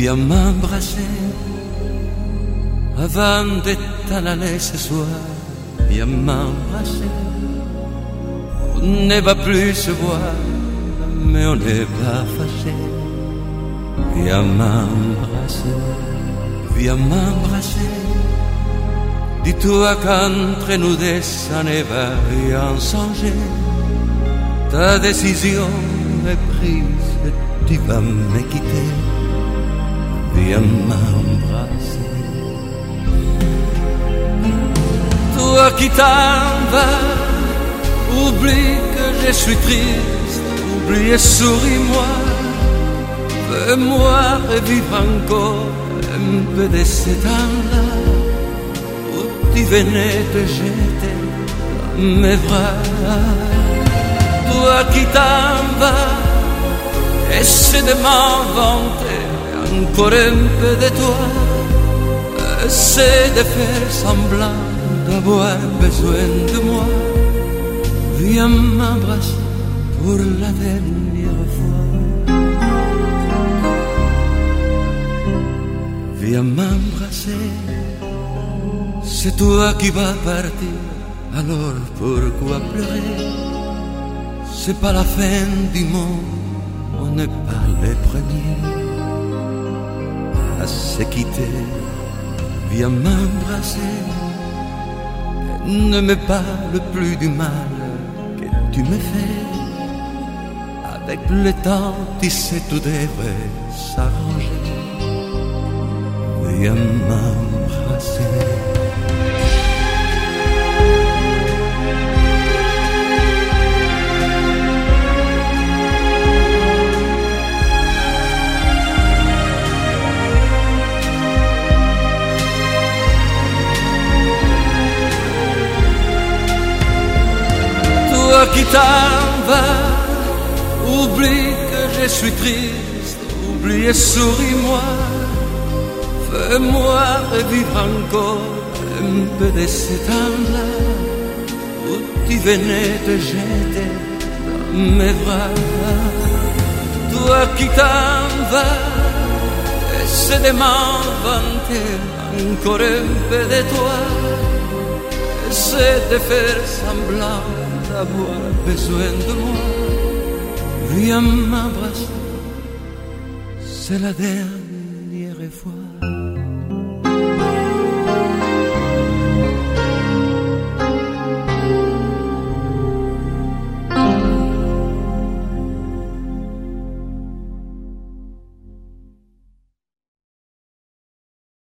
viens m'embrasser avant de t'en aller ce soir. Viens m'embrasser. On ne va plus se voir, mais on n'est pas fâché. Viens m'embrasser, viens m'embrasser. Dis-toi qu'entre nous deux, ça ne va rien changer. Ta décision est prise, tu vas me quitter. Viens m'embrasser. Toi qui t'en vas, oublie que je suis triste, oublie et souris-moi. Fais-moi revivre encore un peu de ce temps-là où tu venais te jeter dans mes bras. Toi qui t'en vas, essaie de m'inventer encore un peu de toi. Essaie de faire semblant d'avoir besoin de moi. Viens m'embrasser pour la dernière fois. Viens m'embrasser. C'est toi qui vas partir, alors pourquoi pleurer? C'est pas la fin du monde, on n'est pas les premiers à se quitter. Viens m'embrasser. Ne me parle plus du mal que tu me fais. Avec le temps, tu sais, tout devrait s'arranger. Viens m'embrasser. Toi qui t'en vas, oublie que je suis triste, oublie et souris-moi. Fais-moi revivre encore un peu de ce temps-là où tu venais te jeter dans mes bras. Toi qui t'en vas, essaie de m'inventer encore un peu de toi. Essaie de faire semblant d'avoir besoin de moi. Viens m'embrasser, c'est la dernière fois.